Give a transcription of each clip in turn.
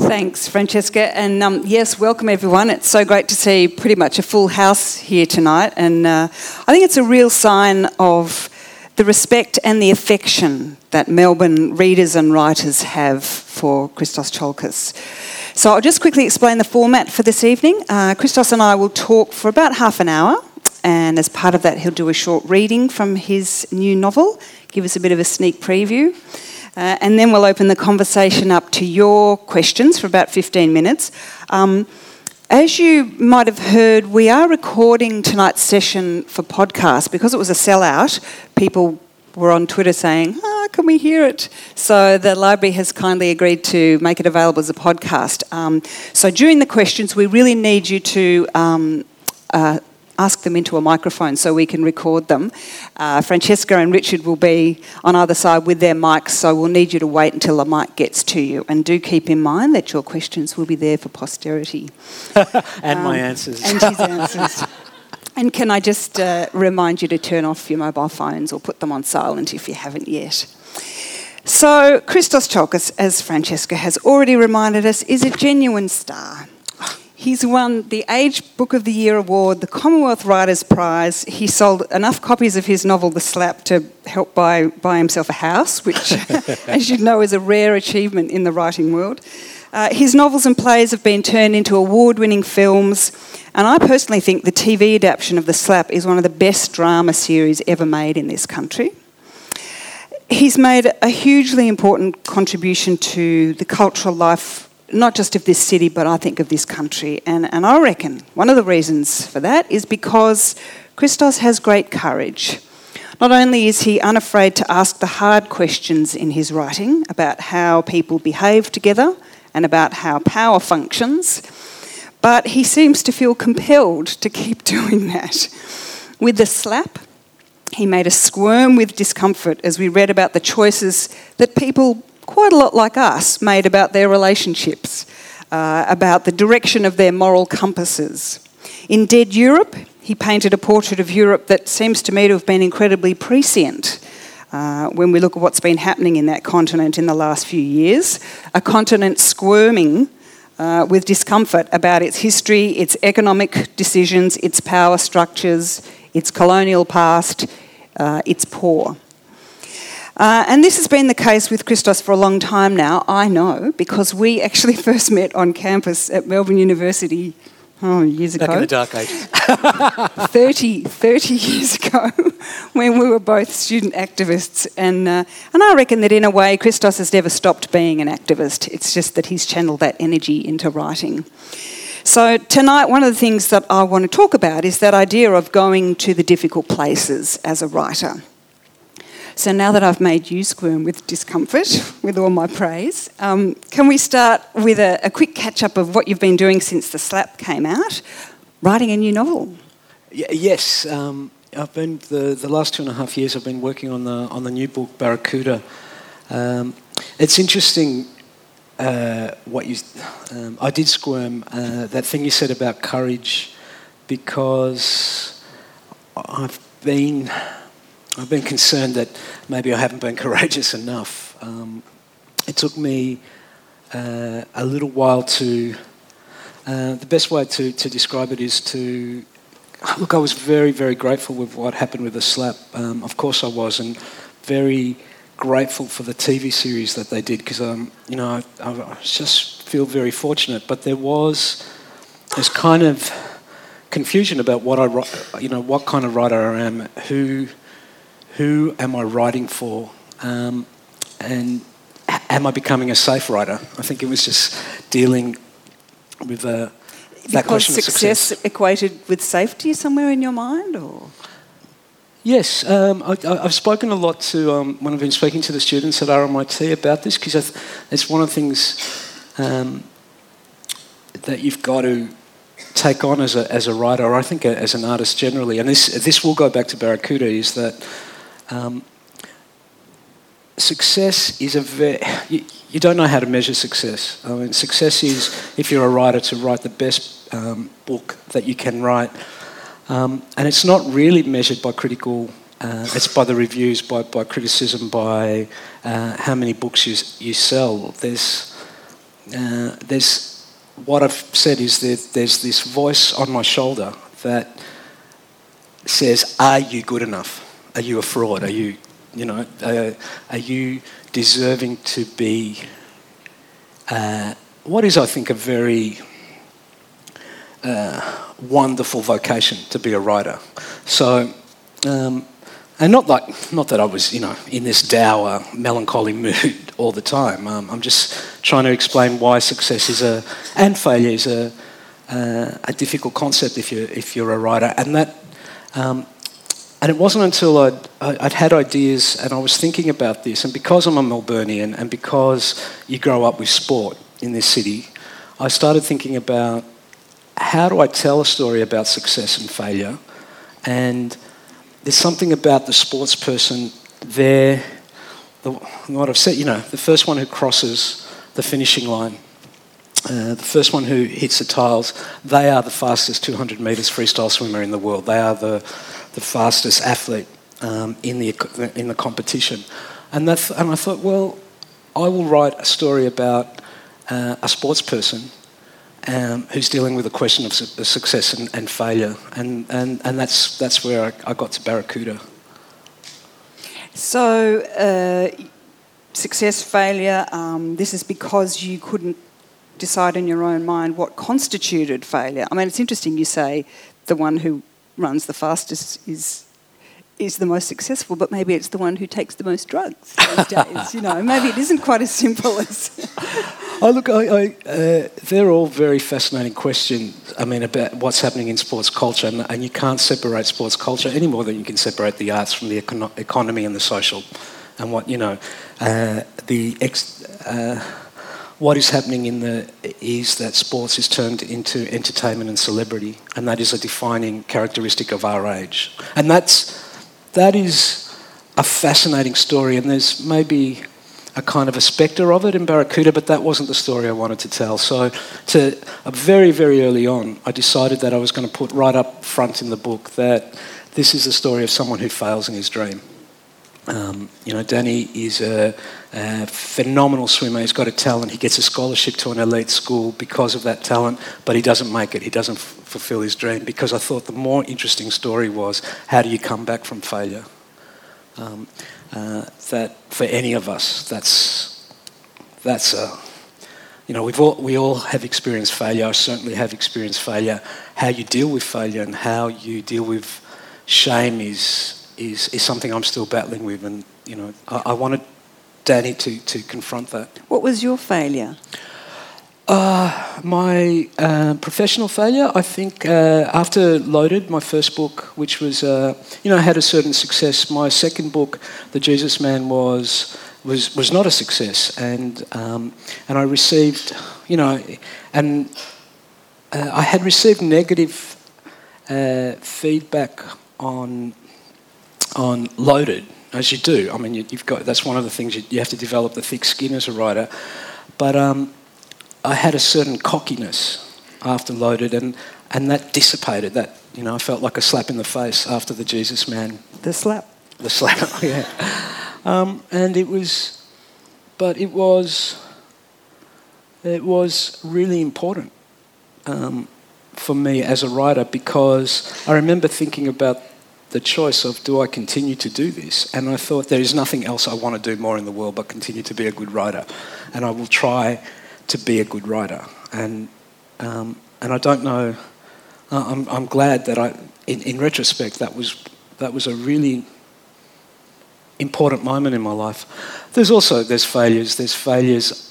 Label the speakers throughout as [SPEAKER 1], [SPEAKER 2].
[SPEAKER 1] Thanks, Francesca. And yes, welcome everyone. It's so great to see pretty much a full house here tonight. And I think it's a real sign of the respect and the affection that Melbourne readers and writers have for Christos Tsiolkas. So I'll just quickly explain the format for this evening. Christos and I will talk for about half an hour. And as part of that, he'll do a short reading from his new novel, give us a bit of a sneak preview. And then we'll open the conversation up to your questions for about 15 minutes. As you might have heard, we are recording tonight's session for podcast. Because it was a sellout, people were on Twitter saying, can we hear it? So the library has kindly agreed to make it available as a podcast. So during the questions, we really need you to ask them into a microphone so we can record them. Francesca and Richard will be on either side with their mics, so we'll need you to wait until the mic gets to you. And do keep in mind that your questions will be there for posterity.
[SPEAKER 2] And my answers.
[SPEAKER 1] And his answers. And can I just remind you to turn off your mobile phones or put them on silent if you haven't yet. So Christos Tsiolkas, as Francesca has already reminded us, is a genuine star. He's won the Age Book of the Year award, the Commonwealth Writers' Prize. He sold enough copies of his novel, The Slap, to help buy himself a house, which, as you know, is a rare achievement in the writing world. His novels and plays have been turned into award-winning films, and I personally think the TV adaptation of The Slap is one of the best drama series ever made in this country. He's made a hugely important contribution to the cultural life, not just of this city, but I think of this country. And I reckon one of the reasons for that is because Christos has great courage. Not only is he unafraid to ask the hard questions in his writing about how people behave together and about how power functions, but he seems to feel compelled to keep doing that. With The Slap, he made us squirm with discomfort as we read about the choices that people quite a lot like us made about their relationships, about the direction of their moral compasses. In Dead Europe, he painted a portrait of Europe that seems to me to have been incredibly prescient when we look at what's been happening in that continent in the last few years, a continent squirming with discomfort about its history, its economic decisions, its power structures, its colonial past, its poor. And this has been the case with Christos for a long time now, I know, because we actually first met on campus at Melbourne University years ago.
[SPEAKER 2] Back in the dark ages.
[SPEAKER 1] 30 years ago, when we were both student activists. And I reckon that in a way Christos has never stopped being an activist. It's just that he's channeled that energy into writing. So tonight, one of the things that I want to talk about is that idea of going to the difficult places as a writer. So now that I've made you squirm with discomfort, with all my praise, can we start with a quick catch-up of what you've been doing since The Slap came out, writing a new novel?
[SPEAKER 2] Yes, I've been the last 2.5 years. I've been working on the new book Barracuda. It's interesting what you. I did squirm that thing you said about courage, because I've been concerned that maybe I haven't been courageous enough. It took me a little while to... the best way to describe it is to... Look, I was very, very grateful with what happened with The Slap. Of course I was, and very grateful for the TV series that they did, because, I just feel very fortunate. But there's kind of confusion about what I write, what kind of writer I am, who am I writing for? And am I becoming a safe writer? I think it was just dealing with that question of success.
[SPEAKER 1] Because success equated with safety somewhere in your mind, or?
[SPEAKER 2] Yes, I've spoken a lot to, when I've been speaking to the students at RMIT about this, because it's one of the things that you've got to take on as a writer, or I think as an artist generally, and this will go back to Barracuda, is that success is you don't know how to measure success. I mean, success is, if you're a writer, to write the best book that you can write. And it's not really measured by critical, it's by the reviews, by criticism, by how many books you sell. there's what I've said is that there's this voice on my shoulder that says, "Are you good enough? Are you a fraud? Are you, are you deserving to be what is, I think, a very wonderful vocation to be a writer?" So, and not that I was, in this dour, melancholy mood all the time. I'm just trying to explain why success and failure is a difficult concept if you're a writer, and that. And it wasn't until I'd had ideas and I was thinking about this, and because I'm a Melburnian and because you grow up with sport in this city, I started thinking about how do I tell a story about success and failure. And there's something about the sports person there, what I've said, the first one who crosses the finishing line, the first one who hits the tiles, they are the fastest 200 metres freestyle swimmer in the world. They are the fastest athlete in the competition. And I thought, well, I will write a story about a sports person who's dealing with the question of success and failure. And that's where I got to Barracuda.
[SPEAKER 1] So, success, failure, this is because you couldn't decide in your own mind what constituted failure. I mean, it's interesting you say the one who runs the fastest is the most successful, but maybe it's the one who takes the most drugs these days. Maybe it isn't quite as simple as...
[SPEAKER 2] Oh, look, they're all very fascinating questions, about what's happening in sports culture, and you can't separate sports culture any more than you can separate the arts from the economy and the social, and what is happening is that sports is turned into entertainment and celebrity, and that is a defining characteristic of our age. And that is a fascinating story, and there's maybe a kind of a spectre of it in Barracuda, but that wasn't the story I wanted to tell. So very, very early on, I decided that I was going to put right up front in the book that this is the story of someone who fails in his dream. Danny is a phenomenal swimmer. He's got a talent. He gets a scholarship to an elite school because of that talent, but he doesn't make it. He doesn't fulfill his dream, because I thought the more interesting story was, how do you come back from failure? That for any of us, we all have experienced failure. I certainly have experienced failure. How you deal with failure and how you deal with shame is something I'm still battling with, and I wanted Danny to confront that.
[SPEAKER 1] What was your failure?
[SPEAKER 2] My professional failure, I think, after Loaded, my first book, which was had a certain success. My second book, The Jesus Man, was not a success, and I received, I had received negative feedback on Loaded, as you do. I mean, you've got, that's one of the things you have to develop, the thick skin as a writer. But I had a certain cockiness after Loaded, and that dissipated. That, I felt like a slap in the face after The Jesus Man.
[SPEAKER 1] The slap.
[SPEAKER 2] The slap, yeah. And it was really important for me as a writer, because I remember thinking about the choice of, do I continue to do this? And I thought, there is nothing else I want to do more in the world but continue to be a good writer, and I will try to be a good writer. And I don't know. I'm glad that in retrospect, that was a really important moment in my life. There's failures. There's failures.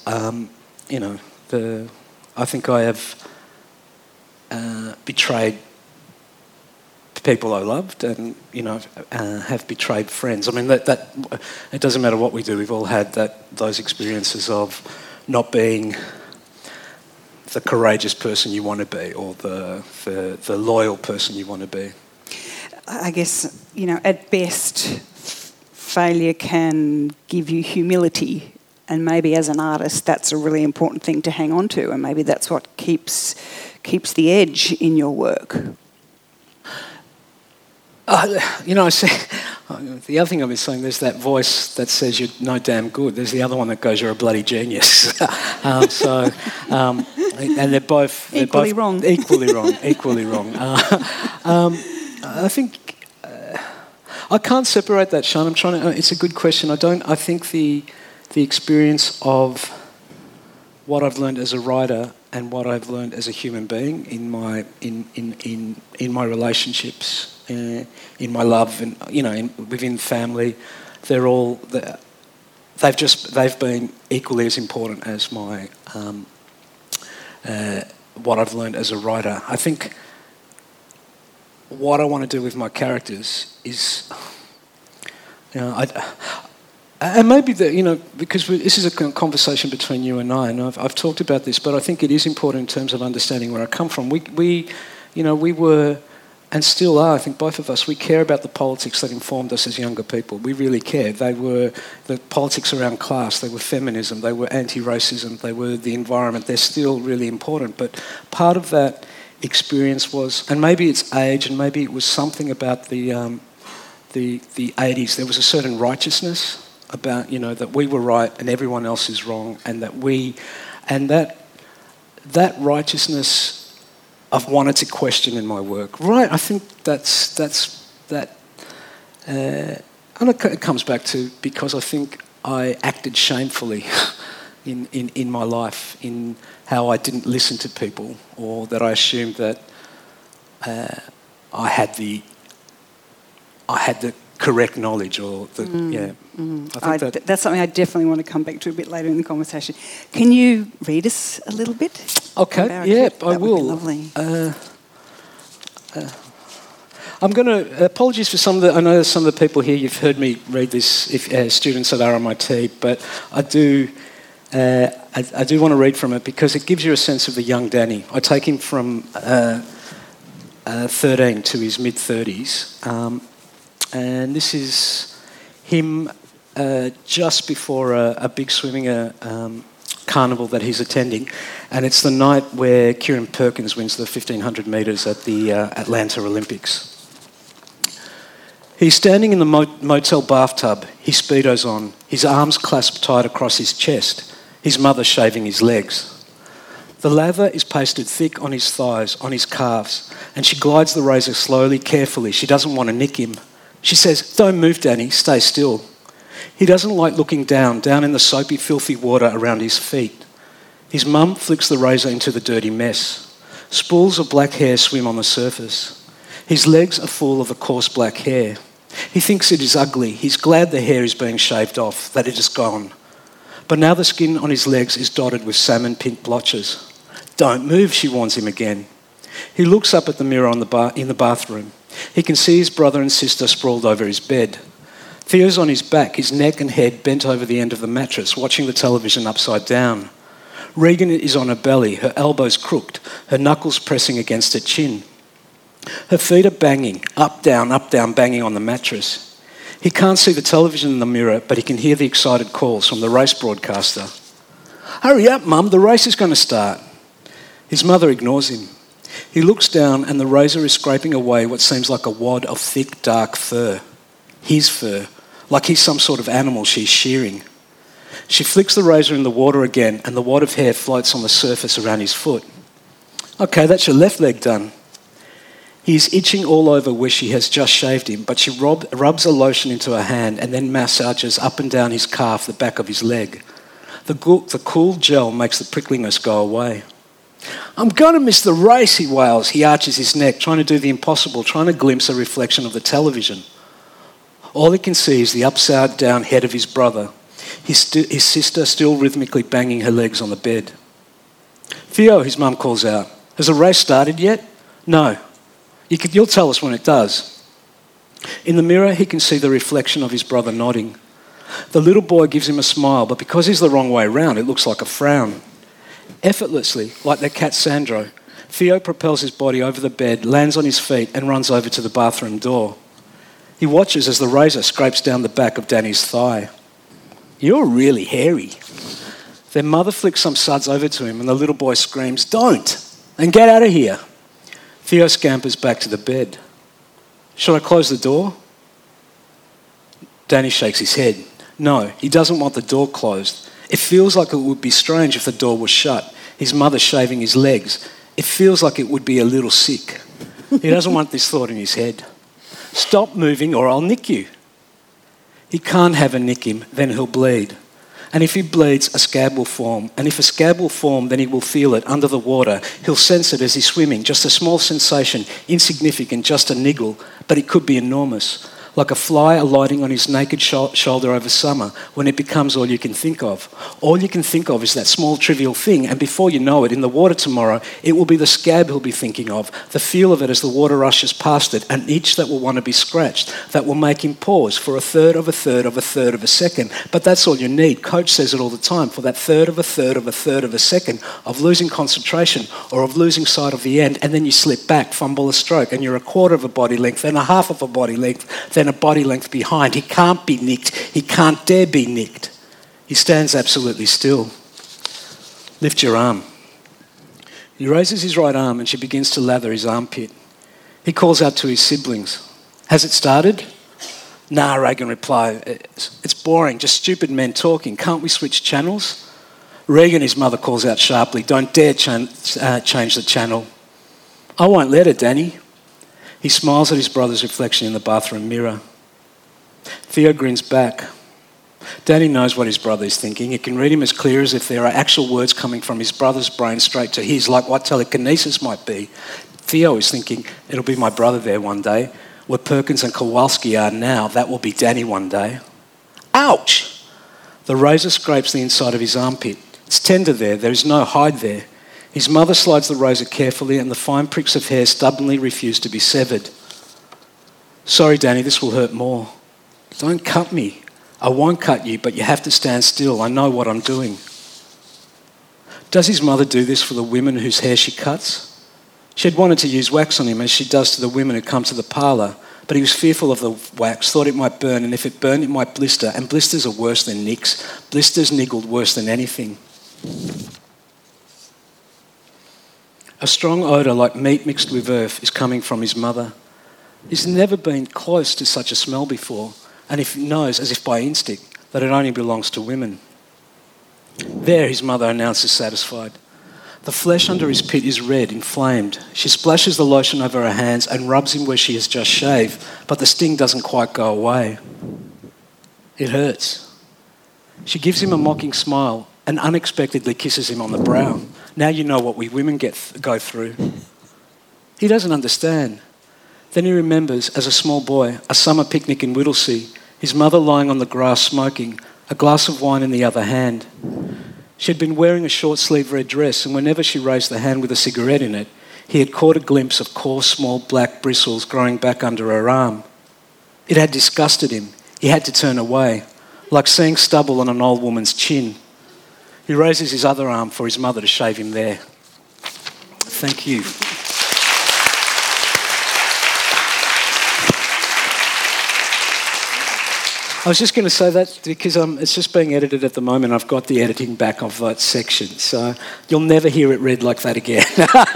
[SPEAKER 2] I think I have betrayed people I loved, and have betrayed friends. I mean, that it doesn't matter what we do. We've all had those experiences of not being the courageous person you want to be, or the loyal person you want to be.
[SPEAKER 1] I guess, at best, failure can give you humility, and maybe as an artist, that's a really important thing to hang on to, and maybe that's what keeps the edge in your work.
[SPEAKER 2] I see. The other thing I've been saying, there's that voice that says you're no damn good. There's the other one that goes, you're a bloody genius. And they're both
[SPEAKER 1] equally wrong.
[SPEAKER 2] Equally wrong. I think I can't separate that, Sean. I'm trying to. It's a good question. I think the experience of what I've learned as a writer and what I've learned as a human being in my relationships. In my love and within family, they've been equally as important as my what I've learned as a writer. I think what I want to do with my characters is, and maybe because this is a conversation between you and I, and I've talked about this, but I think it is important in terms of understanding where I come from. We were. And still are, I think both of us, we care about the politics that informed us as younger people. We really care. They were the politics around class, they were feminism, they were anti-racism, they were the environment. They're still really important. But part of that experience was, and maybe it's age, and maybe it was something about the 80s. There was a certain righteousness about, that we were right and everyone else is wrong, and that righteousness I've wanted to question in my work. Right, I think that's that. And it comes back to because I think I acted shamefully in my life, in how I didn't listen to people, or that I assumed that I had the correct knowledge, or I think
[SPEAKER 1] that's something I definitely want to come back to a bit later in the conversation. Can you read us a little bit?
[SPEAKER 2] Okay, yeah, I will.
[SPEAKER 1] Lovely.
[SPEAKER 2] I'm going to apologies for some of the. I know some of the people here. You've heard me read this, if students at RMIT, but I do want to read from it because it gives you a sense of the young Danny. I take him from 13 to his mid-30s. And this is him just before a big swimming carnival that he's attending. And it's the night where Kieran Perkins wins the 1,500 metres at the Atlanta Olympics. He's standing in the motel bathtub, his Speedo's on, his arms clasped tight across his chest, his mother shaving his legs. The lather is pasted thick on his thighs, on his calves, and she glides the razor slowly, carefully. She doesn't want to nick him. She says, "Don't move, Danny, stay still." He doesn't like looking down in the soapy, filthy water around his feet. His mum flicks the razor into the dirty mess. Spools of black hair swim on the surface. His legs are full of the coarse black hair. He thinks it is ugly. He's glad the hair is being shaved off, that it is gone. But now the skin on his legs is dotted with salmon pink blotches. "Don't move," she warns him again. He looks up at the mirror in the bathroom. He can see his brother and sister sprawled over his bed. Theo's on his back, his neck and head bent over the end of the mattress, watching the television upside down. Regan is on her belly, her elbows crooked, her knuckles pressing against her chin. Her feet are banging, up, down, banging on the mattress. He can't see the television in the mirror, but he can hear the excited calls from the race broadcaster. "Hurry up, Mum, the race is going to start." His mother ignores him. He looks down and the razor is scraping away what seems like a wad of thick, dark fur. His fur, like he's some sort of animal she's shearing. She flicks the razor in the water again and the wad of hair floats on the surface around his foot. "Okay, that's your left leg done." He's itching all over where she has just shaved him, but she rubs a lotion into her hand and then massages up and down his calf, the back of his leg. The cool gel makes the prickliness go away. "I'm going to miss the race," he wails. He arches his neck, trying to do the impossible, trying to glimpse a reflection of the television. All he can see is the upside-down head of his brother, his sister still rhythmically banging her legs on the bed. "Theo," his mum calls out, "has the race started yet?" "No." "You'll tell us when it does." In the mirror, he can see the reflection of his brother nodding. The little boy gives him a smile, but because he's the wrong way round, it looks like a frown. Effortlessly, like their cat Sandro, Theo propels his body over the bed, lands on his feet and runs over to the bathroom door. He watches as the razor scrapes down the back of Danny's thigh. "You're really hairy." Their mother flicks some suds over to him and the little boy screams, "Don't! And get out of here." Theo scampers back to the bed. Should I close the door? Danny shakes his head. No, he doesn't want the door closed. It feels like it would be strange if the door was shut. His mother shaving his legs. It feels like it would be a little sick. He doesn't want this thought in his head. Stop moving or I'll nick you. He can't have a nick him, then he'll bleed. And if he bleeds, a scab will form. And if a scab will form, then he will feel it under the water. He'll sense it as he's swimming, just a small sensation, insignificant, just a niggle, but it could be enormous. Like a fly alighting on his naked shoulder over summer when it becomes all you can think of. All you can think of is that small trivial thing, and before you know it, in the water tomorrow, it will be the scab he'll be thinking of, the feel of it as the water rushes past it, an itch that will want to be scratched, that will make him pause for a third of a third of a third of a second. But that's all you need. Coach says it all the time, for that third of a third of a third of a second of losing concentration or of losing sight of the end, and then you slip back, fumble a stroke, and you're a quarter of a body length, then a half of a body length, then a body length behind. He can't be nicked. He can't dare be nicked. He stands absolutely still. Lift your arm. He raises his right arm and she begins to lather his armpit. He calls out to his siblings. Has it started? Nah, Reagan replied. It's boring, just stupid men talking. Can't we switch channels? Reagan, his mother, calls out sharply. Don't dare change the channel. I won't let her, Danny. He smiles at his brother's reflection in the bathroom mirror. Theo grins back. Danny knows what his brother is thinking. He can read him as clear as if there are actual words coming from his brother's brain straight to his, like what telekinesis might be. Theo is thinking, it'll be my brother there one day. Where Perkins and Kowalski are now, that will be Danny one day. Ouch! The razor scrapes the inside of his armpit. It's tender there. There is no hide there. His mother slides the razor carefully and the fine pricks of hair stubbornly refuse to be severed. Sorry, Danny, this will hurt more. Don't cut me. I won't cut you, but you have to stand still. I know what I'm doing. Does his mother do this for the women whose hair she cuts? She had wanted to use wax on him as she does to the women who come to the parlour, but he was fearful of the wax, thought it might burn, and if it burned, it might blister, and blisters are worse than nicks. Blisters niggled worse than anything. A strong odour like meat mixed with earth is coming from his mother. He's never been close to such a smell before, and he knows, as if by instinct, that it only belongs to women. There, his mother announces, satisfied. The flesh under his pit is red, inflamed. She splashes the lotion over her hands and rubs him where she has just shaved, but the sting doesn't quite go away. It hurts. She gives him a mocking smile and unexpectedly kisses him on the brow. Now you know what we women go through. He doesn't understand. Then he remembers, as a small boy, a summer picnic in Whittlesea, his mother lying on the grass smoking, a glass of wine in the other hand. She had been wearing a short-sleeved red dress, and whenever she raised the hand with a cigarette in it, he had caught a glimpse of coarse, small black bristles growing back under her arm. It had disgusted him. He had to turn away, like seeing stubble on an old woman's chin. He raises his other arm for his mother to shave him there. Thank you. I was just going to say that because it's just being edited at the moment. I've got the editing back of that section, so you'll never hear it read like that again.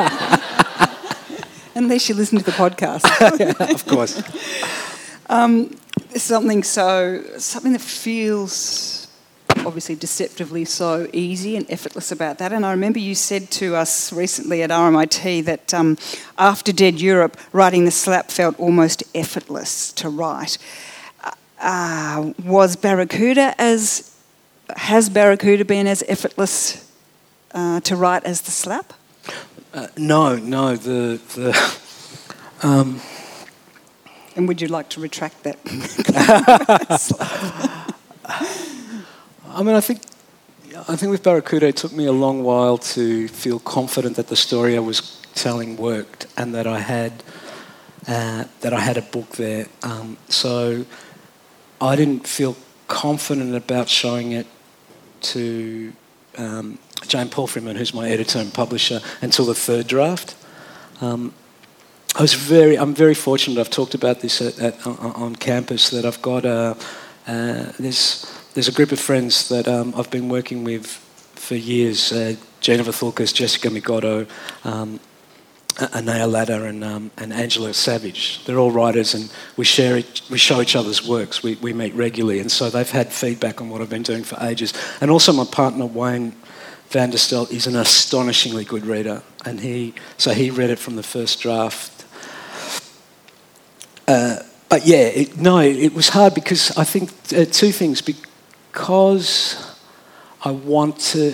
[SPEAKER 1] Unless you listen to the podcast.
[SPEAKER 2] Yeah, of course.
[SPEAKER 1] Something that feels obviously deceptively so easy and effortless about that. And I remember you said to us recently at RMIT that after Dead Europe, writing The Slap felt almost effortless to write. Has Barracuda been as effortless to write as The Slap?
[SPEAKER 2] No.
[SPEAKER 1] And would you like to retract that?
[SPEAKER 2] I mean, I think with Barracuda, it took me a long while to feel confident that the story I was telling worked, and that I had a book there. So I didn't feel confident about showing it to Jane Palfreyman, who's my editor and publisher, until the third draft. I'm very fortunate. I've talked about this on campus, that I've got there's a group of friends that I've been working with for years. Gina Vathulkas, Jessica Migotto, Anaya Ladder and Angela Savage. They're all writers, and we show each other's works. We meet regularly, and so they've had feedback on what I've been doing for ages. And also my partner, Wayne Van der Stel, is an astonishingly good reader, and he read it from the first draft. But yeah, it was hard because I think two things. Because I want to...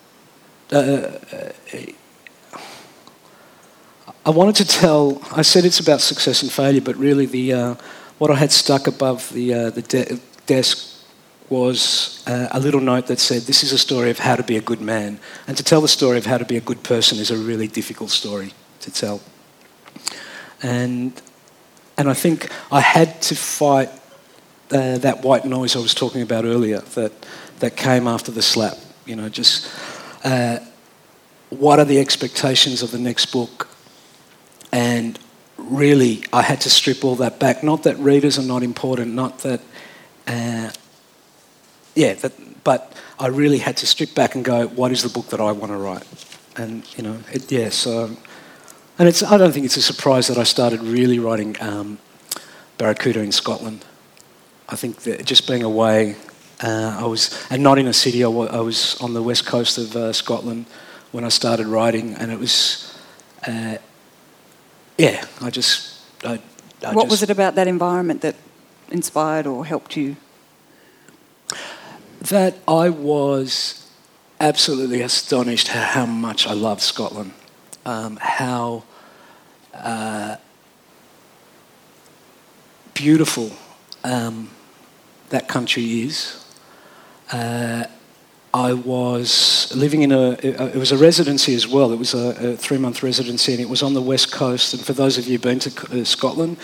[SPEAKER 2] I wanted to tell... I said it's about success and failure, but really what I had stuck above the desk was a little note that said, this is a story of how to be a good man. And to tell the story of how to be a good person is a really difficult story to tell. And I think I had to fight that white noise I was talking about earlier that came after the slap. You know, just what are the expectations of the next book? And really, I had to strip all that back. Not that readers are not important, not that... but I really had to strip back and go, what is the book that I want to write? And, you know, and I don't think it's a surprise that I started really writing Barracuda in Scotland. I think that just being away, and not in a city, I was on the west coast of Scotland when I started writing, and it was...
[SPEAKER 1] What was it about that environment that inspired or helped you?
[SPEAKER 2] That I was absolutely astonished how much I loved Scotland, how beautiful that country is. I was living it was a residency as well. It was a 3-month residency, and it was on the west coast. And for those of you who've been to Scotland,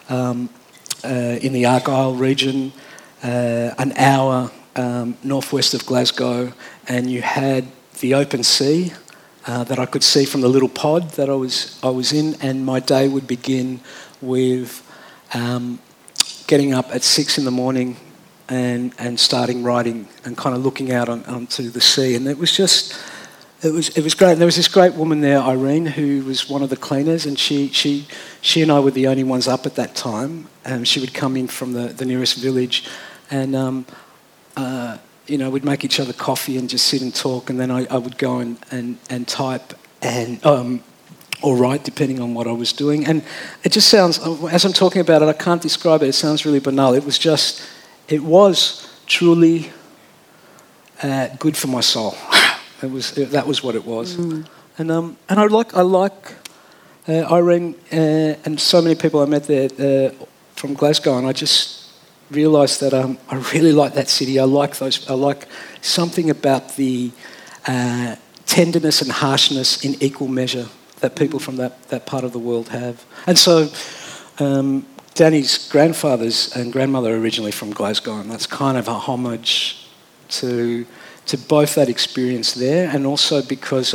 [SPEAKER 2] in the Argyll region, an hour northwest of Glasgow, and you had the open sea that I could see from the little pod that I was in, and my day would begin with getting up at 6 a.m. and starting writing and kind of looking out onto the sea, and it was great. And there was this great woman there, Irene, who was one of the cleaners, and she and I were the only ones up at that time. She would come in from the nearest village, and we'd make each other coffee and just sit and talk, and then I would go and type and or write, depending on what I was doing. And it just sounds, as I'm talking about it, I can't describe it. It sounds really banal. It was truly good for my soul. That was what it was. And I like Irene and so many people I met there from Glasgow, and I just realised that I really like that city. I like something about the tenderness and harshness in equal measure that people from that part of the world have. And so Danny's grandfathers and grandmother are originally from Glasgow, and that's kind of a homage to both that experience there, and also because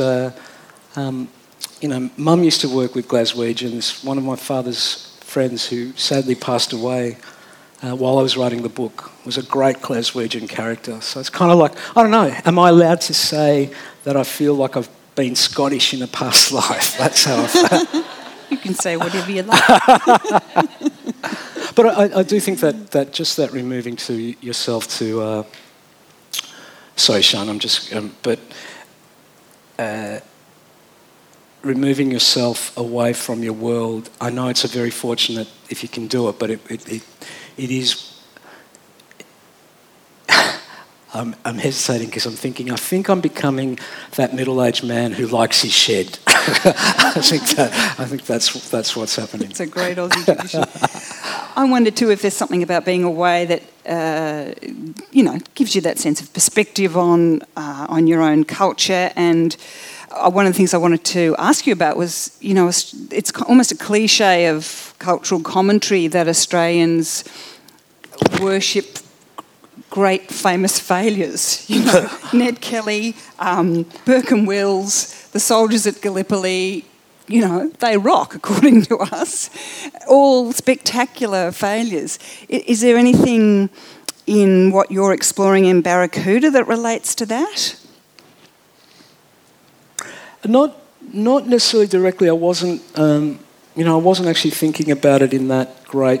[SPEAKER 2] Mum used to work with Glaswegians. One of my father's friends, who sadly passed away while I was writing the book, was a great Glaswegian character. So it's kind of like, I don't know, am I allowed to say that I feel like I've been Scottish in a past life? That's how I feel.
[SPEAKER 1] You can say whatever you like.
[SPEAKER 2] But I do think that just that removing to yourself to... sorry, Sean, I'm just... removing yourself away from your world, I know it's a very fortunate if you can do it, but it is... I'm hesitating because I think I'm becoming that middle-aged man who likes his shed. I think that's what's happening.
[SPEAKER 1] It's a great Aussie tradition. I wonder too if there's something about being away that gives you that sense of perspective on your own culture. And one of the things I wanted to ask you about was, it's almost a cliche of cultural commentary that Australians worship great famous failures. Ned Kelly, Burke and Wills, the soldiers at Gallipoli. They rock, according to us. All spectacular failures. Is there anything in what you're exploring in Barracuda that relates to that?
[SPEAKER 2] Not Not necessarily directly. I wasn't. I wasn't actually thinking about it in that great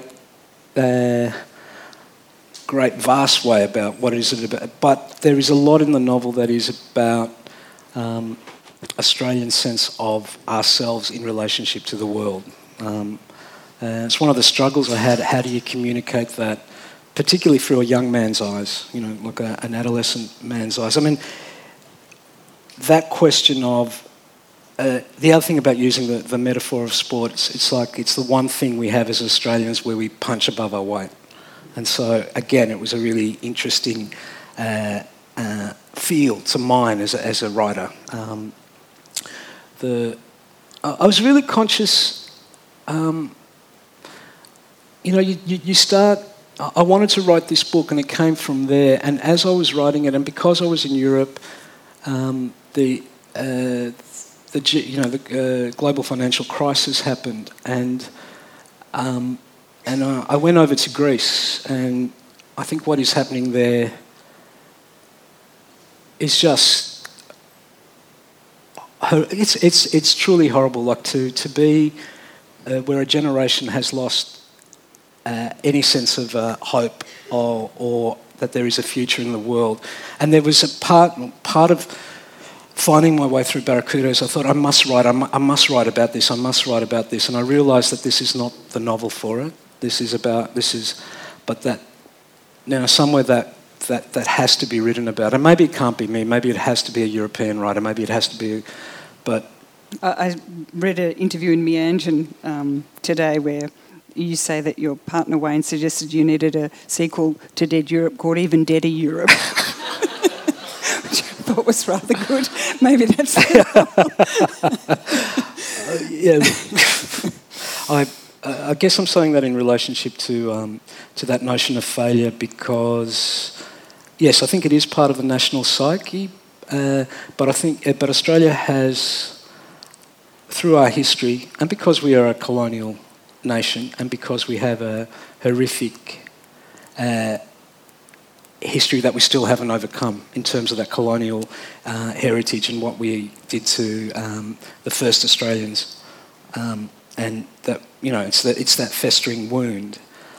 [SPEAKER 2] vast way about what is it about. But there is a lot in the novel that is about Australian sense of ourselves in relationship to the world. It's one of the struggles I had. How do you communicate that, particularly through a young man's eyes? Like an adolescent man's eyes. I mean, that question of the other thing about using the metaphor of sport, it's like it's the one thing we have as Australians where we punch above our weight. And so, again, it was a really interesting field to mine as a writer. I was really conscious, you start... I wanted to write this book and it came from there, and as I was writing it, and because I was in Europe, the global financial crisis happened, and I went over to Greece, and I think what is happening there is just it's truly horrible. Like to be where a generation has lost any sense of hope or that there is a future in the world, and there was a part of finding my way through Barracuda is I thought I must write about this, and I realised that this is not the novel for it. But that somewhere that has to be written about, and maybe it can't be me. Maybe it has to be a European writer. Maybe it has to be, but
[SPEAKER 1] I read an interview in Meanjin today where you say that your partner Wayne suggested you needed a sequel to Dead Europe called Even Deader Europe. Thought was rather good. Maybe that's
[SPEAKER 2] yeah. I guess I'm saying that in relationship to that notion of failure because, yes, I think it is part of the national psyche, but Australia has, through our history, and because we are a colonial nation, and because we have a horrific history that we still haven't overcome in terms of that colonial heritage and what we did to the first Australians, and that it's that festering wound,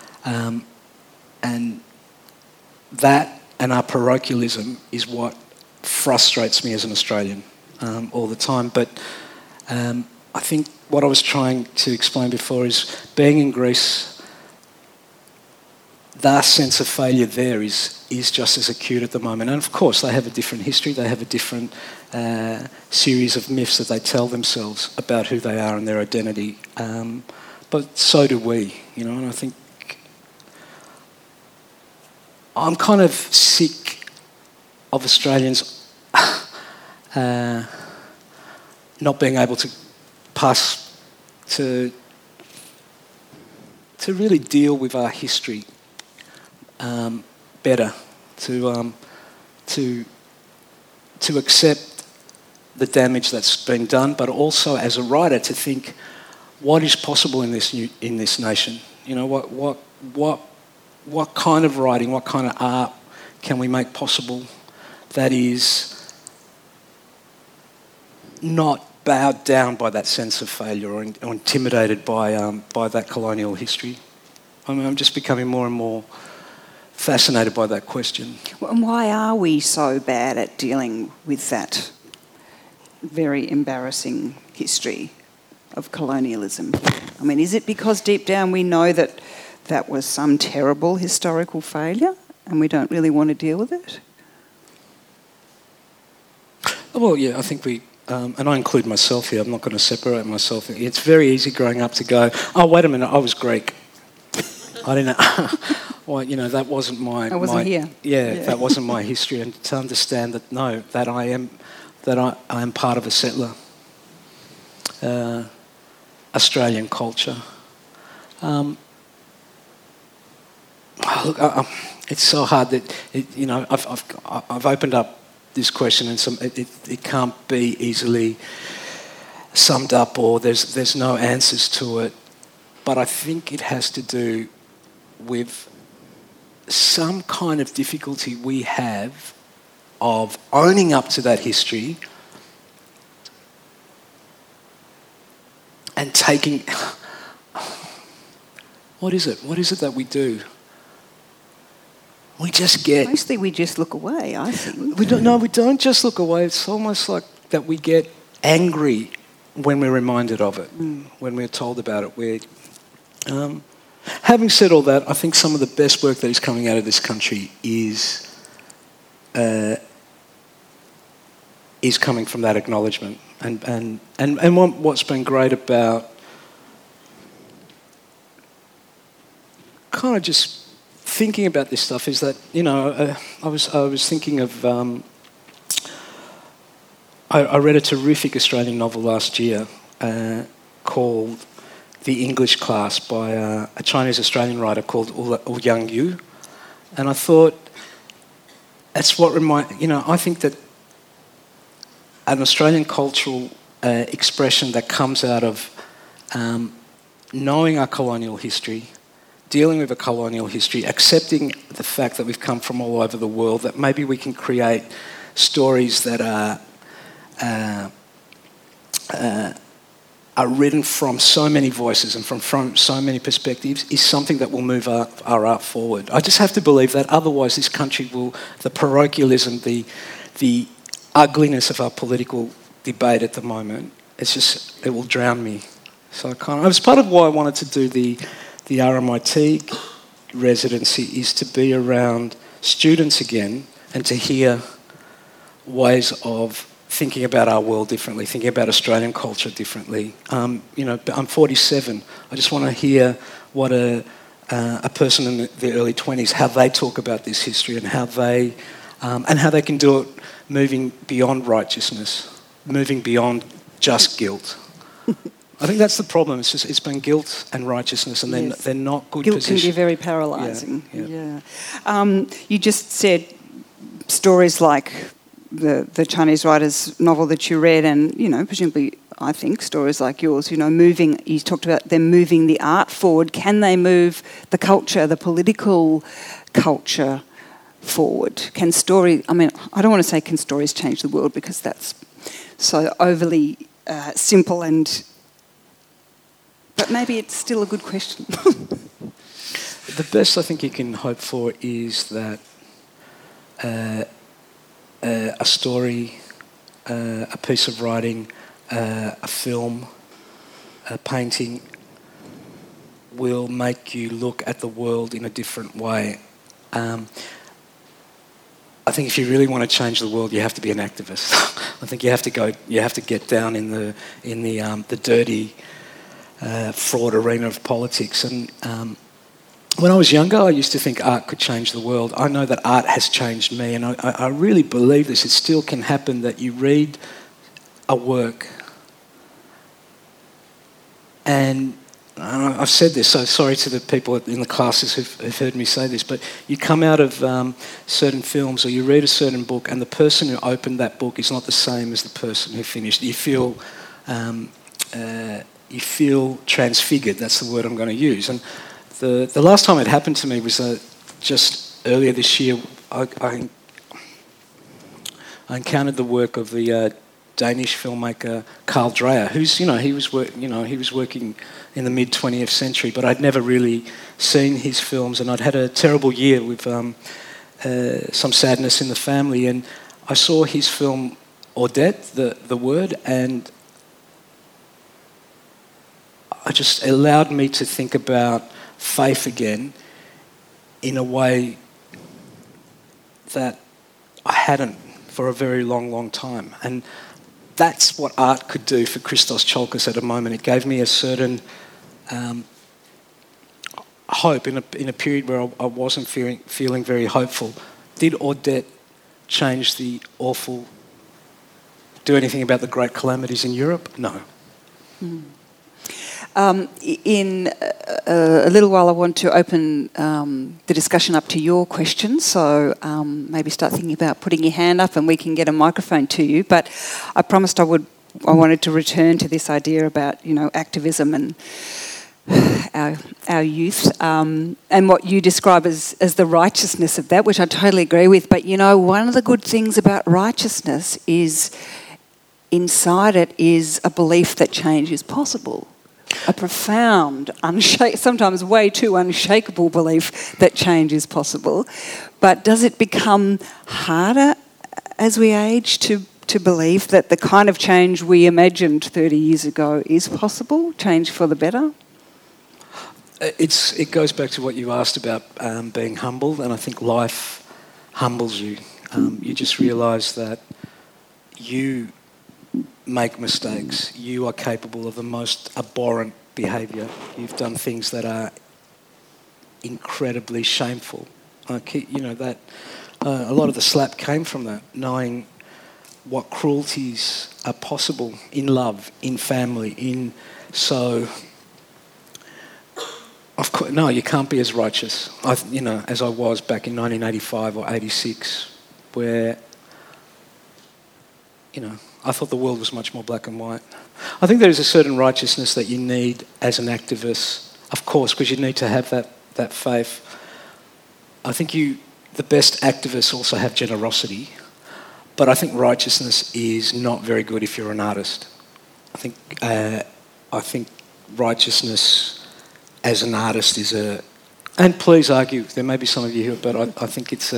[SPEAKER 2] and that and our parochialism is what frustrates me as an Australian all the time. But I think what I was trying to explain before is being in Greece. Their sense of failure there is just as acute at the moment. And of course, they have a different history. They have a different series of myths that they tell themselves about who they are and their identity. But so do we, and I think I'm kind of sick of Australians not being able to pass to really deal with our history better, to accept the damage that's been done, but also as a writer to think what is possible in this nation. What kind of writing, what kind of art can we make possible that is not bowed down by that sense of failure or intimidated by that colonial history. I'm just becoming more and more fascinated by that question.
[SPEAKER 1] And why are we so bad at dealing with that very embarrassing history of colonialism? I mean, is it because deep down we know that that was some terrible historical failure and we don't really want to deal with it?
[SPEAKER 2] Well, yeah, I think we... and I include myself here, I'm not going to separate myself. It's very easy growing up to go, oh, wait a minute, I was Greek. I didn't know. Well, that wasn't my...
[SPEAKER 1] I wasn't here.
[SPEAKER 2] Yeah, that wasn't my history. And to understand that, no, that I am part of a settler Australian culture. Look, it's so hard that, I've opened up this question and it can't be easily summed up or there's no answers to it. But I think it has to do with some kind of difficulty we have of owning up to that history and taking... What is it? What is it that we do? We just get...
[SPEAKER 1] Mostly we just look away, I think.
[SPEAKER 2] We don't just look away. It's almost like that we get angry when we're reminded of it, when we're told about it. Having said all that, I think some of the best work that is coming out of this country is coming from that acknowledgement. And what's been great about kind of just thinking about this stuff is that, I was thinking of... I read a terrific Australian novel last year called The English Class by a Chinese-Australian writer called Ouyang Yu. And I thought, that's what I think that an Australian cultural expression that comes out of knowing our colonial history, dealing with a colonial history, accepting the fact that we've come from all over the world, that maybe we can create stories that are written from so many voices and from so many perspectives, is something that will move our art forward. I just have to believe that, otherwise this country will, the parochialism, the ugliness of our political debate at the moment, it will drown me. So it was part of why I wanted to do the RMIT residency, is to be around students again and to hear ways of thinking about our world differently, thinking about Australian culture differently. I'm 47. I just want to hear what a person in the early 20s, how they talk about this history and how they can do it moving beyond righteousness, moving beyond just guilt. I think that's the problem. It's been guilt and righteousness, and then they're not good
[SPEAKER 1] guilt
[SPEAKER 2] positions.
[SPEAKER 1] Guilt can be very paralysing. Yeah. You just said stories like the Chinese writer's novel that you read, and presumably, I think stories like yours. Moving. You talked about them moving the art forward. Can they move the culture, the political culture forward? Can story? I mean, I don't want to say can stories change the world, because that's so overly simple and. But maybe it's still a good question.
[SPEAKER 2] The best I think you can hope for is that a story, a piece of writing, a film, a painting will make you look at the world in a different way. I think if you really want to change the world, you have to be an activist. I think you have to get down in the dirty, fraud arena of politics. And when I was younger, I used to think art could change the world. I know that art has changed me, and I really believe this. It still can happen, that you read a work, and I've said this, so sorry to the people in the classes who've heard me say this, but you come out of certain films or you read a certain book, and the person who opened that book is not the same as the person who finished. You feel transfigured. That's the word I'm going to use. And the last time it happened to me was just earlier this year. I encountered the work of the Danish filmmaker Carl Dreyer, who's he was working in the mid 20th century, but I'd never really seen his films, and I'd had a terrible year with some sadness in the family, and I saw his film Odette, the word, and it just allowed me to think about faith again in a way that I hadn't for a very long, long time. And that's what art could do for Christos Tsiolkas at a moment. It gave me a certain hope in a period where I wasn't feeling very hopeful. Did Odette change the awful... do anything about the great calamities in Europe? No.
[SPEAKER 1] Mm. In a little while, I want to open the discussion up to your questions. So maybe start thinking about putting your hand up, and we can get a microphone to you. But I promised I wanted to return to this idea about activism and our youth, and what you describe as the righteousness of that, which I totally agree with. But one of the good things about righteousness is inside it is a belief that change is possible. a profound, sometimes way too unshakable belief that change is possible. But does it become harder as we age to believe that the kind of change we imagined 30 years ago is possible, change for the better?
[SPEAKER 2] It goes back to what you asked about being humbled, and I think life humbles you. You just realise that you make mistakes. You are capable of the most abhorrent behaviour. You've done things that are incredibly shameful. That a lot of the slap came from that, knowing what cruelties are possible in love, in family, of course, no, you can't be as righteous, as I was back in 1985 or 86, where, I thought the world was much more black and white. I think there is a certain righteousness that you need as an activist, of course, because you need to have that faith. I think the best activists also have generosity, but I think righteousness is not very good if you're an artist. I think righteousness as an artist is and please argue, there may be some of you here, but I think it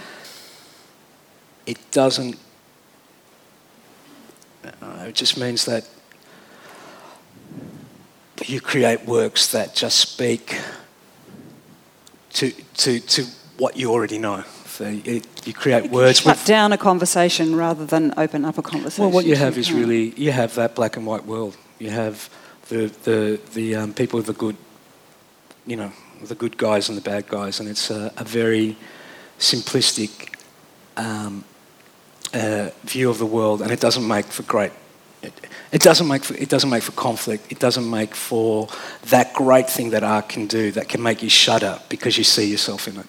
[SPEAKER 2] doesn't, it just means that you create works that just speak to what you already know. So you create words.
[SPEAKER 1] Shut down a conversation rather than open up a conversation.
[SPEAKER 2] Well, what you have is really, you have that black and white world. You have the people with the good, the good guys and the bad guys, and it's a very simplistic view of the world, and it doesn't make for great. It doesn't make for conflict. It doesn't make for that great thing that art can do, that can make you shudder because you see yourself in it.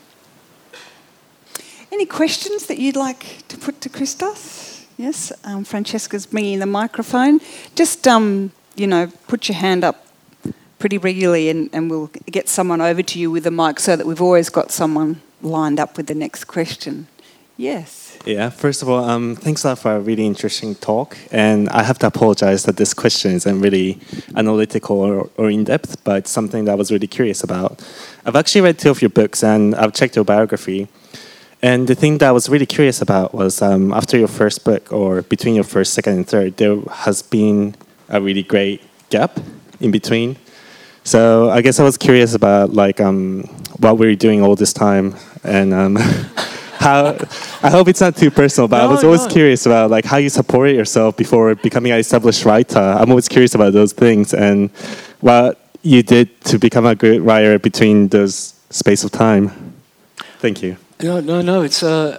[SPEAKER 1] Any questions that you'd like to put to Christos? Yes, Francesca's bringing the microphone. Just put your hand up pretty regularly, and we'll get someone over to you with a mic so that we've always got someone lined up with the next question. Yes.
[SPEAKER 3] Yeah, first of all, thanks a lot for a really interesting talk. And I have to apologize that this question isn't really analytical or in-depth, but it's something that I was really curious about. I've actually read 2 of your books, and I've checked your biography. And the thing that I was really curious about was after your first book, or between your first, second, and third, there has been a really great gap in between. So I guess I was curious about what were you doing all this time, and how. I hope it's not too personal, but I was always curious about how you supported yourself before becoming an established writer. I'm always curious about those things and what you did to become a good writer between those space of time. Thank you.
[SPEAKER 2] No. It's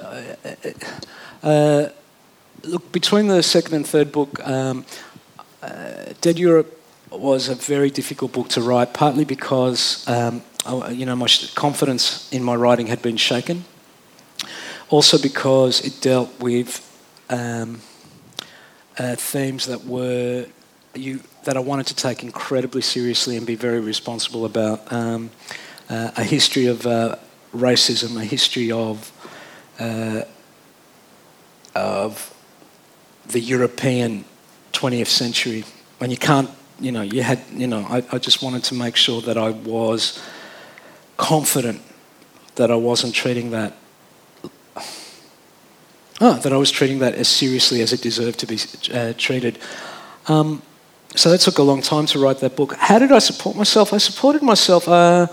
[SPEAKER 2] look, between the second and third book, Dead Europe was a very difficult book to write, partly because my confidence in my writing had been shaken. Also because it dealt with themes that I wanted to take incredibly seriously and be very responsible about. A history of racism, a history of the European 20th century. And you can't, I just wanted to make sure that I was confident that I wasn't treating that as seriously as it deserved to be treated. So that took a long time to write that book. How did I support myself? I supported myself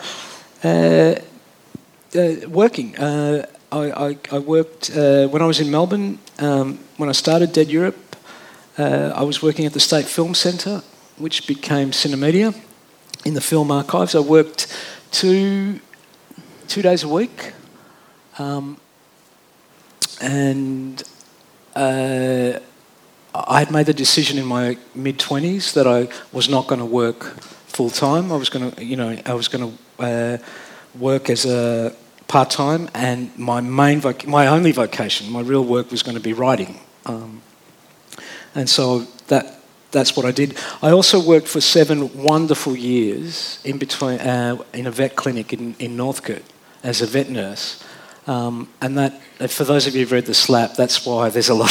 [SPEAKER 2] working. I worked when I was in Melbourne. When I started Dead Europe, I was working at the State Film Centre, which became Cinemedia, in the film archives. I worked two days a week. And I had made the decision in my mid-20s that I was not going to work full-time. I was going to, work as a part-time, and my only vocation, my real work, was going to be writing. And so that's what I did. I also worked for 7 wonderful years in between in a vet clinic in Northcote as a vet nurse. And that, for those of you who've read The Slap, that's why there's a lot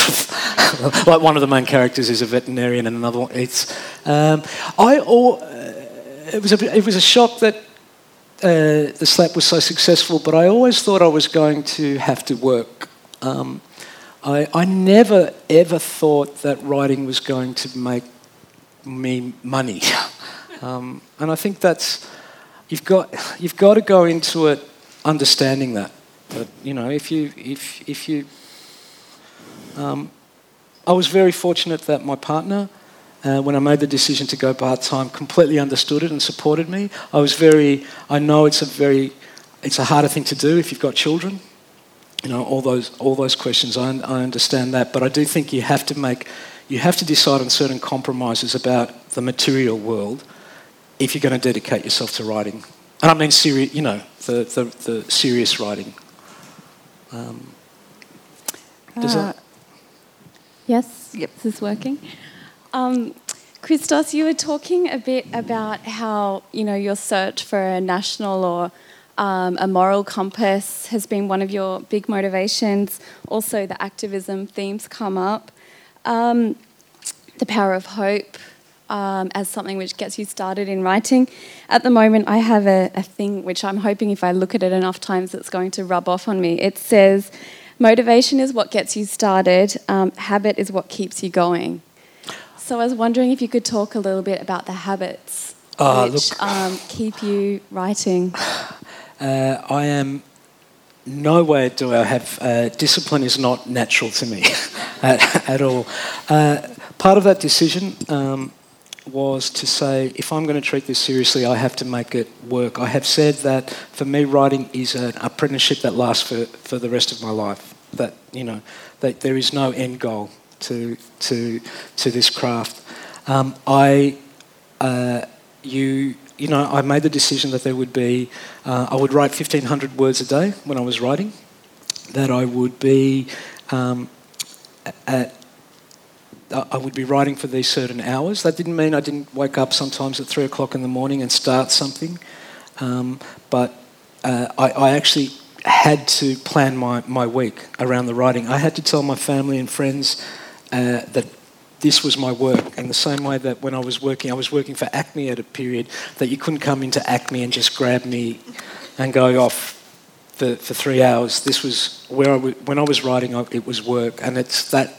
[SPEAKER 2] of, one of the main characters is a veterinarian and another one, it was a shock that the slap was so successful, but I always thought I was going to have to work. I never ever thought that writing was going to make me money, and I think that's you've got to go into it understanding that. But if you I was very fortunate that my partner, when I made the decision to go part-time, completely understood it and supported me. I know it's a harder thing to do if you've got children. All those questions. I understand that, but I do think you have to decide on certain compromises about the material world if you're going to dedicate yourself to writing. And I mean serious, the serious writing. Does that?
[SPEAKER 4] Yes.
[SPEAKER 1] Yep.
[SPEAKER 4] Is this working? Christos, you were talking a bit about how your search for a national or a moral compass has been one of your big motivations. Also, the activism themes come up. The power of hope as something which gets you started in writing. At the moment, I have a thing which I'm hoping if I look at it enough times, it's going to rub off on me. It says, motivation is what gets you started. Habit is what keeps you going. So I was wondering if you could talk a little bit about the habits which keep you writing.
[SPEAKER 2] I am nowhere do I have discipline is not natural to me at all. Part of that decision was to say, if I'm going to treat this seriously, I have to make it work. I have said that for me, writing is an apprenticeship that lasts for the rest of my life. That that there is no end goal to this craft. I made the decision that there would be, I would write 1,500 words a day when I was writing, that I would be I would be writing for these certain hours. That didn't mean I didn't wake up sometimes at 3 o'clock in the morning and start something, but I actually had to plan my week around the writing. I had to tell my family and friends that this was my work, in the same way that when I was working for Acme at a period, that you couldn't come into Acme and just grab me and go off for 3 hours. This was where when I was writing, it was work, and it's that.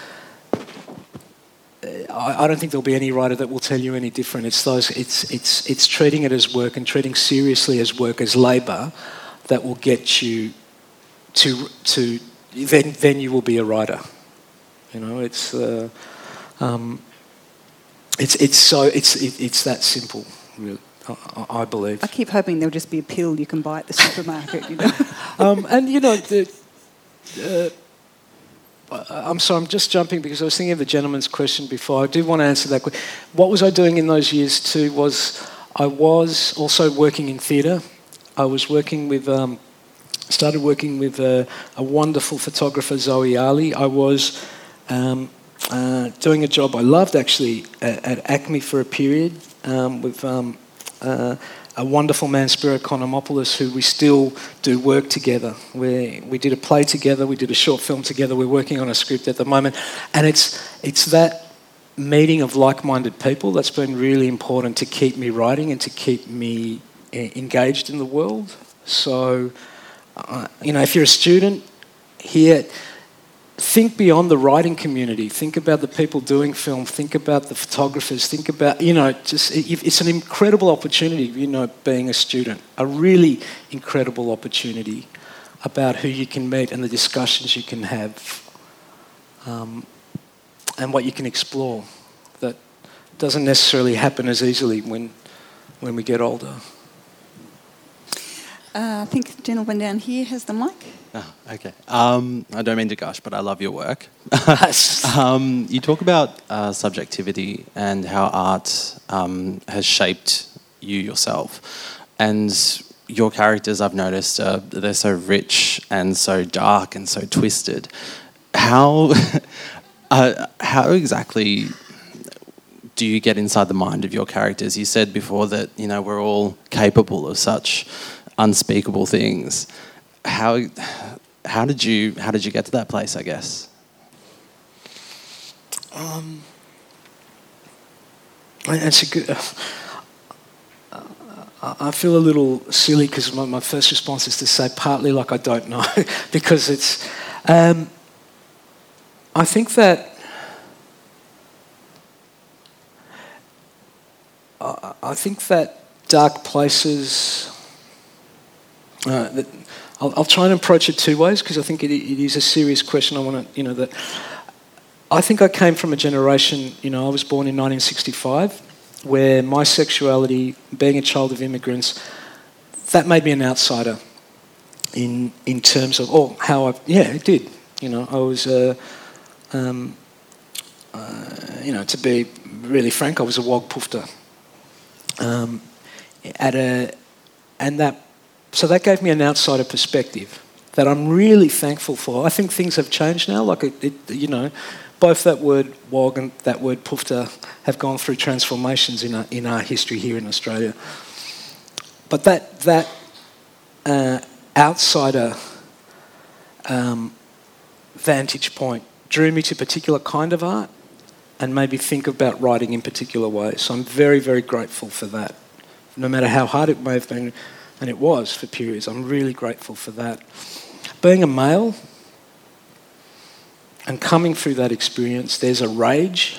[SPEAKER 2] I don't think there'll be any writer that will tell you any different. It's treating it as work and treating seriously as work, as labour, that will get you to then you will be a writer. It's that simple, really. I believe.
[SPEAKER 1] I keep hoping there'll just be a pill you can buy at the supermarket. I'm sorry, I'm just jumping because I was thinking of the gentleman's question before. I do want to answer that question. What was I doing in those years too was I was also working in theatre. I was working with, started working with a wonderful photographer, Zoe Ali. I was doing a job I loved actually at Acme for a period with a wonderful man, Spiro Economopoulos, who we still do work together. We did a play together, we did a short film together, we're working on a script at the moment. And it's that meeting of like-minded people that's been really important to keep me writing and to keep me engaged in the world. So, if you're a student here, think beyond the writing community. Think about the people doing film. Think about the photographers. Think about, it's an incredible opportunity, being a student. A really incredible opportunity about who you can meet and the discussions you can have and what you can explore. That doesn't necessarily happen as easily when we get older. I think the gentleman down here has the mic.
[SPEAKER 5] Oh, okay. I don't mean to gush, but I love your work. You talk about subjectivity and how art has shaped you yourself. And your characters, I've noticed, they're so rich and so dark and so twisted. How exactly do you get inside the mind of your characters? You said before that, we're all capable of such unspeakable things. How did you get to that place, I guess?
[SPEAKER 2] It's a good. I feel a little silly because my first response is to say partly like I don't know because it's. I think that. I think that dark places. I'll try and approach it two ways because I think it is a serious question. I want to, that. I think I came from a generation. I was born in 1965, where my sexuality, being a child of immigrants, that made me an outsider. In terms of how it did. I was. To be really frank, I was a wog pufter. So that gave me an outsider perspective that I'm really thankful for. I think things have changed now. Like both that word wog and that word pufter have gone through transformations in our history here in Australia. But that outsider vantage point drew me to a particular kind of art and made me think about writing in particular ways. So I'm very, very grateful for that. No matter how hard it may have been, and it was for periods, I'm really grateful for that. Being a male and coming through that experience, there's a rage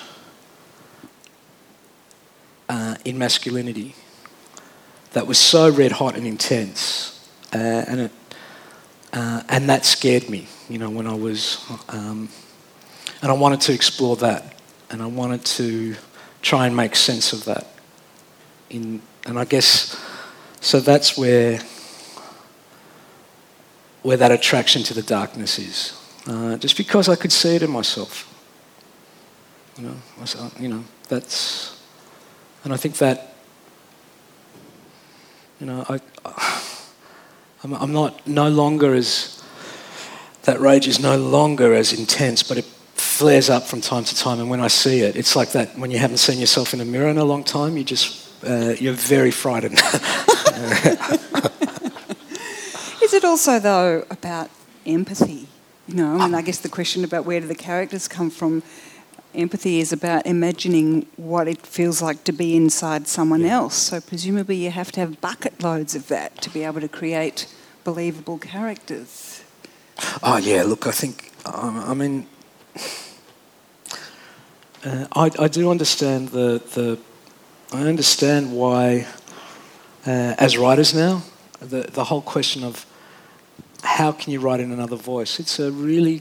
[SPEAKER 2] in masculinity that was so red hot and intense, and that scared me. When I was, and I wanted to explore that, and I wanted to try and make sense of that. And I guess so. That's where that attraction to the darkness is, just because I could see it in myself. That's, and I think that. I'm no longer as, that rage is no longer as intense, but it flares up from time to time. And when I see it, it's like that when you haven't seen yourself in a mirror in a long time, you're very frightened.
[SPEAKER 1] Is it also, though, about empathy? I guess the question about where do the characters come from, empathy is about imagining what it feels like to be inside someone else. So presumably you have to have bucket loads of that to be able to create believable characters.
[SPEAKER 2] Oh, yeah, look, I think, I do understand I understand why, as writers now, the whole question of how can you write in another voice, it's still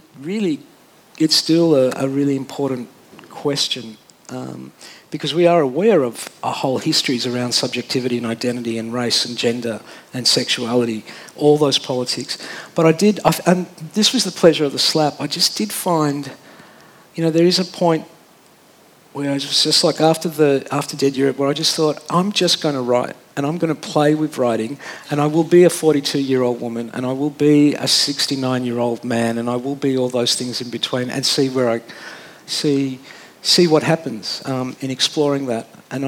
[SPEAKER 2] a really important question, because we are aware of our whole histories around subjectivity and identity and race and gender and sexuality, all those politics. But and this was the pleasure of the slap, I just did find, there is a point where I was just like after Dead Europe, where I just thought, I'm just going to write and I'm going to play with writing, and I will be a 42-year-old woman and I will be a 69-year-old man and I will be all those things in between, and see where I see what happens in exploring that. And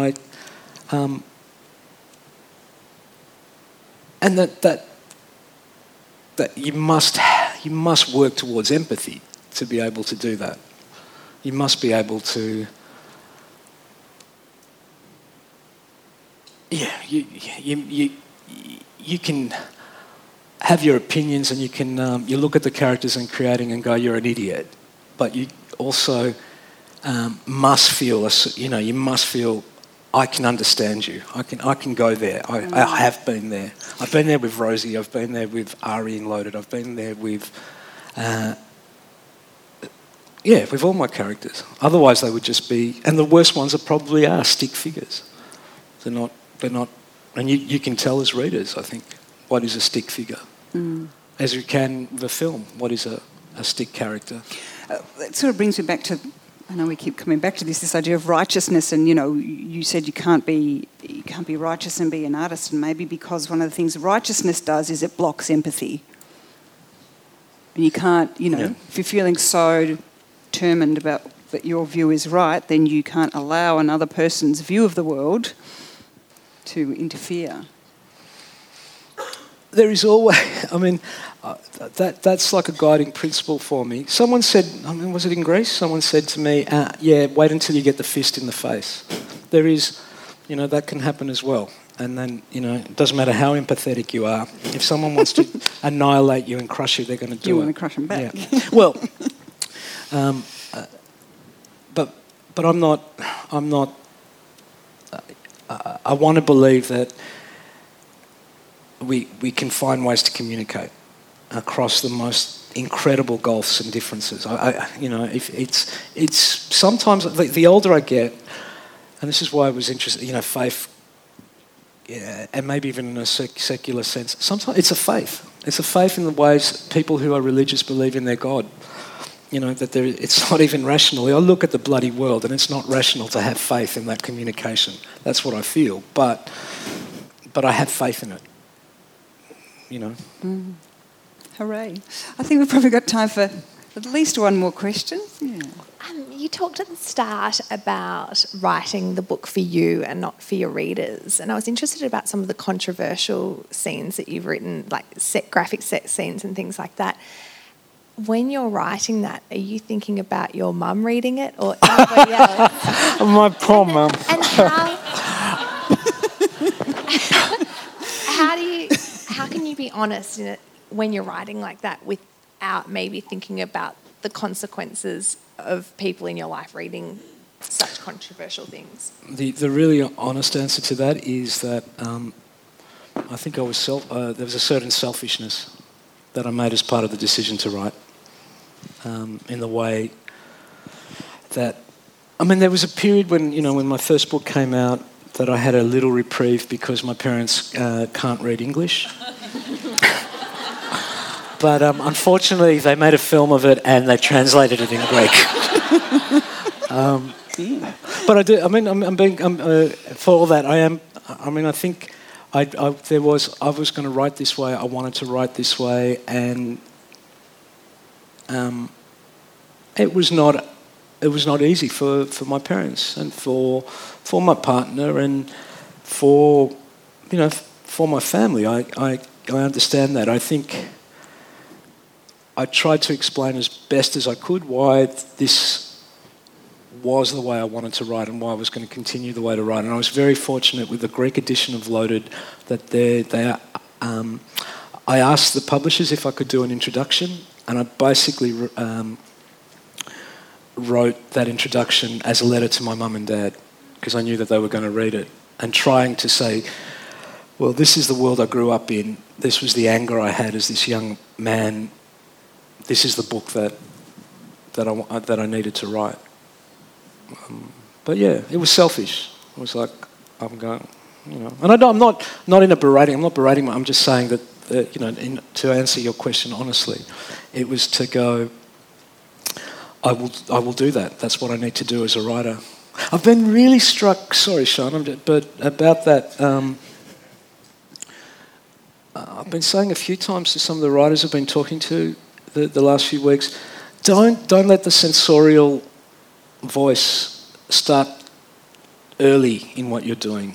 [SPEAKER 2] and that you must work towards empathy to be able to do that. You must be able to. Yeah, you can have your opinions, and you can you look at the characters and creating and go, you're an idiot, but you also must feel you must feel, I can understand you. I can go there. I have been there. I've been there with Rosie. I've been there with Ari in Loaded. I've been there with with all my characters. Otherwise, they would just be, and the worst ones probably are stick figures. They're not, and you can tell as readers, I think, what is a stick figure. As you can the film, what is a stick character.
[SPEAKER 1] That sort of brings me back to, I know we keep coming back to this idea of righteousness, and you said you can't be righteous and be an artist, and maybe because one of the things righteousness does is it blocks empathy. And you can't, if you're feeling so determined about that your view is right, then you can't allow another person's view of the world to interfere.
[SPEAKER 2] There is always, that's like a guiding principle for me. Someone said, was it in Greece? Someone said to me, wait until you get the fist in the face. There is, that can happen as well. And then, it doesn't matter how empathetic you are. If someone wants to annihilate you and crush you, they're going to do it.
[SPEAKER 1] You want to crush them back.
[SPEAKER 2] Yeah. Well, but I'm not. I want to believe that we can find ways to communicate across the most incredible gulfs and differences. If it's sometimes the older I get, and this is why I was interested. Faith. Yeah, and maybe even in a secular sense. Sometimes it's a faith. It's a faith in the ways people who are religious believe in their God. That it's not even rational. I look at the bloody world and it's not rational to have faith in that communication. That's what I feel. But I have faith in it.
[SPEAKER 1] Hooray. I think we've probably got time for at least one more question. Yeah.
[SPEAKER 6] You talked at the start about writing the book for you and not for your readers, and I was interested about some of the controversial scenes that you've written, like graphic sex scenes and things like that. When you're writing that, are you thinking about your mum reading it or anybody else?
[SPEAKER 2] My poor mum.
[SPEAKER 6] And how can you be honest in it when you're writing like that without maybe thinking about the consequences of people in your life reading such controversial things?
[SPEAKER 2] The really honest answer to that is that I think there was a certain selfishness that I made as part of the decision to write, in the way that, there was a period when my first book came out that I had a little reprieve because my parents can't read English. But unfortunately, they made a film of it and they translated it in Greek. But I do. I'm being for all that. I am. I think I was going to write this way. I wanted to write this way, and it was not easy for my parents and for my partner and for my family. I understand that. I think I tried to explain as best as I could why this was the way I wanted to write and why I was going to continue the way to write. And I was very fortunate with the Greek edition of Loaded that I asked the publishers if I could do an introduction, and I basically wrote that introduction as a letter to my mum and dad because I knew that they were going to read it, and trying to say, well, this is the world I grew up in. This was the anger I had as this young man. This is the book that I needed to write. But yeah, it was selfish. It was like, I'm going, And I'm not in a berating. I'm not berating. I'm just saying that, to answer your question honestly, it was to go, I will do that. That's what I need to do as a writer. I've been really struck, sorry Sean, but about that, I've been saying a few times to some of the writers I've been talking to the last few weeks, don't let the sensorial voice start early in what you're doing.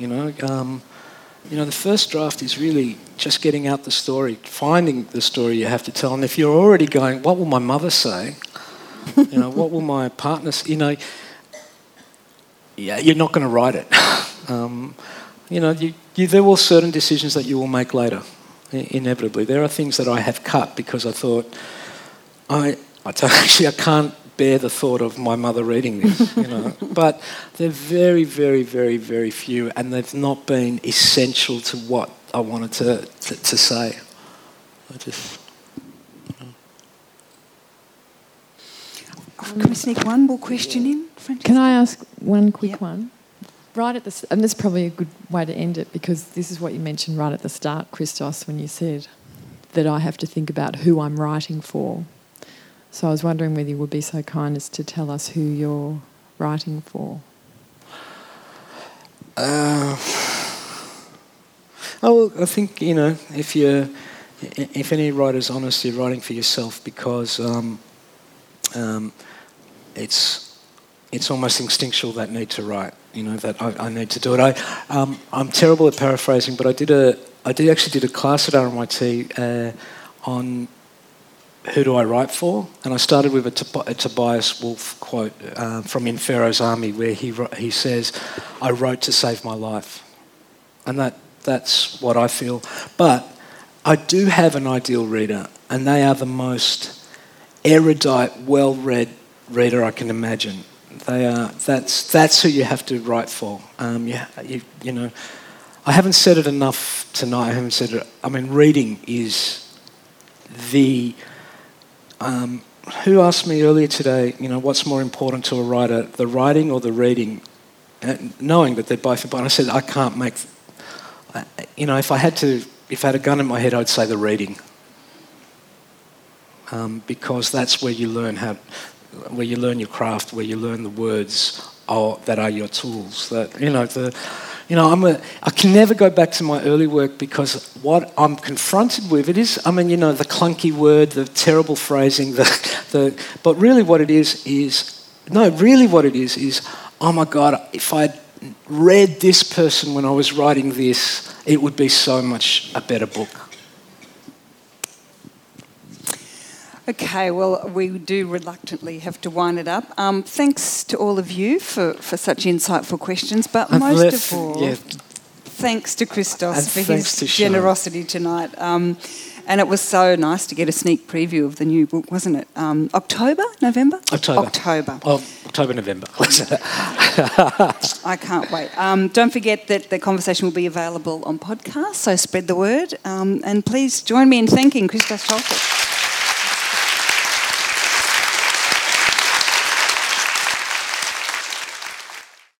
[SPEAKER 2] The first draft is really just getting out the story, finding the story you have to tell. And if you're already going, what will my mother say? What will my partner say? Yeah, you're not going to write it. There will certain decisions that you will make later, inevitably. There are things that I have cut because I thought, I can't bear the thought of my mother reading this, But they're very, very, very, very few, and they've not been essential to what I wanted to say.
[SPEAKER 1] Can we sneak one more question in, Francesca?
[SPEAKER 7] Can I ask one quick one? Right at the and this is probably a good way to end it, because this is what you mentioned right at the start, Christos, when you said that I have to think about who I'm writing for. So I was wondering whether you would be so kind as to tell us who you're writing for.
[SPEAKER 2] I think if any writer's honest, you're writing for yourself, because it's almost instinctual, that need to write. That I need to do it. I'm terrible at paraphrasing, but I actually did a class at RMIT on who do I write for, and I started with a Tobias Wolff quote from In Pharaoh's Army, where he says, "I wrote to save my life." and that's what I feel. But I do have an ideal reader, and they are the most erudite, well-read reader I can imagine. They are. That's who you have to write for. You know, I haven't said it enough tonight. I haven't said it. I mean, reading is the. Who asked me earlier today? You know, what's more important to a writer, the writing or the reading? Knowing that they're both important, I said I can't make. You know, if I had a gun in my head, I'd say the reading. Because that's where you learn where you learn your craft, where you learn the words that are your tools. I can never go back to my early work because what I'm confronted with, the clunky word, the terrible phrasing, but really what it is, oh my God, if I'd read this person when I was writing this, it would be so much a better book.
[SPEAKER 1] Okay, well, we do reluctantly have to wind it up. Thanks to all of you for such insightful questions, but most of all, thanks to Christos for his generosity tonight. And it was so nice to get a sneak preview of the new book, wasn't it? October? November.
[SPEAKER 2] Oh, October, November.
[SPEAKER 1] I can't wait. Don't forget that the conversation will be available on podcast, so spread the word. And please join me in thanking Christos Tzolkis.